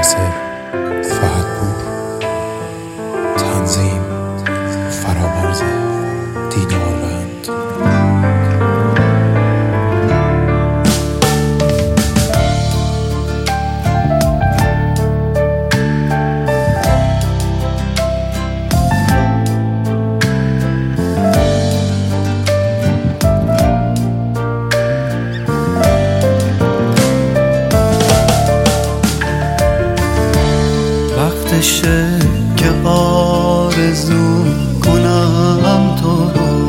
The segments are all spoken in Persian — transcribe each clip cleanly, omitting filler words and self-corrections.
ناصر، فهدپور. تنظیم فرامرز دیناربند. وقتشه که آرزو کنم تو رو،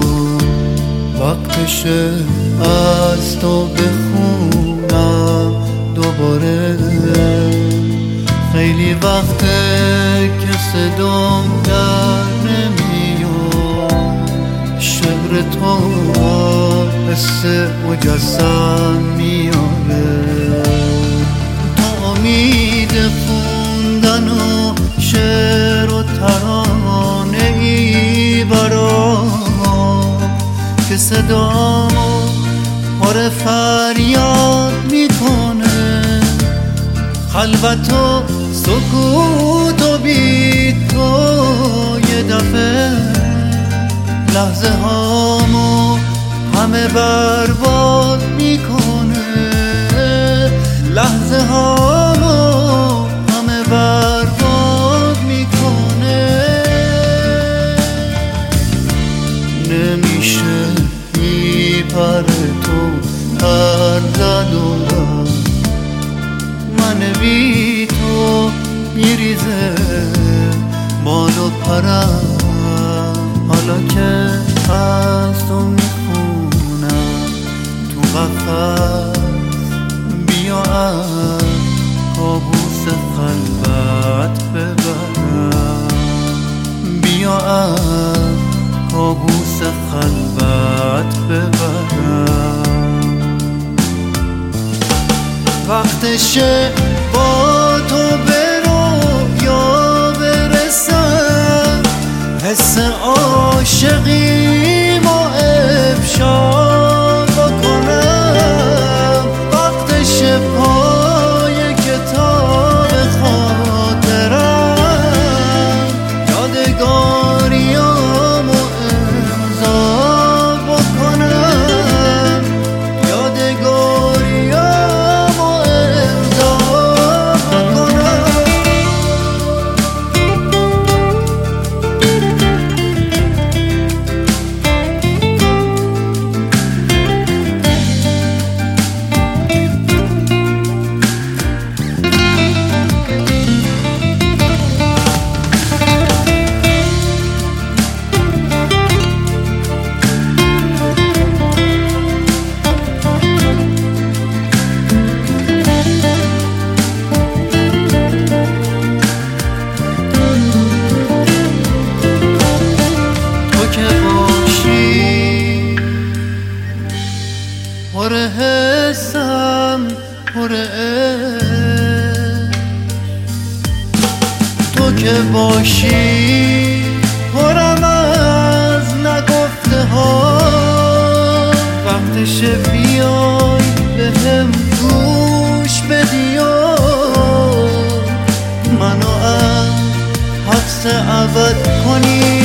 وقتشه از تو بخونم دوباره. خیلی وقته که صدام در نمیاد، شعر تو حس مجسم میاره. تو امید خوندن و شعر و ترانه ای برام که صدا پر فریاد میکنه. خلوت و سکوت و بی تو یه دفعه لحظه هامو همه برباد میکنه. لحظه هامو همه برباد میکنه. نمیشه میپره تو هر زد و من بی تو میریزه بال و پرم. حالا که از تو میخونم تو قفس، بیا از کابوس خلوت ببرم. بیا از کابوس خلوت ببرم. وقتشه با تو به رویا برسم، حس عاشقیمو افشا بکنم. وقتشه پای کتاب خاطرم یادگاریامو امضا بکنم. یادگاریامو امضا بکنم. پر حسم پر تو که باشی، پرم از نگفته ها. وقتشه بیای به هم گوش بدی و منو از حبس ابد کنی.